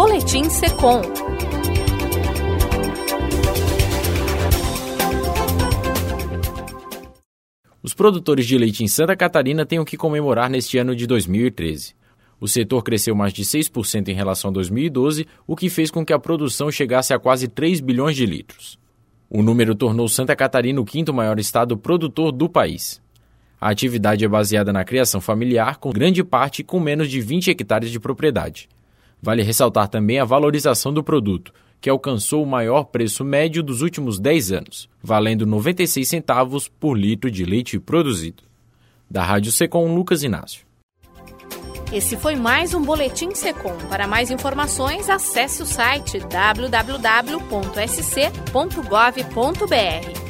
Boletim Secom. Os produtores de leite em Santa Catarina têm o que comemorar neste ano de 2013. O setor cresceu mais de 6% em relação a 2012, o que fez com que a produção chegasse a quase 3 bilhões de litros. O número tornou Santa Catarina o quinto maior estado produtor do país. A atividade é baseada na criação familiar, com grande parte com menos de 20 hectares de propriedade. Vale ressaltar também a valorização do produto, que alcançou o maior preço médio dos últimos 10 anos, valendo 96 centavos por litro de leite produzido. Da Rádio Secom, Lucas Inácio. Esse foi mais um Boletim Secom. Para mais informações, acesse o site www.sc.gov.br.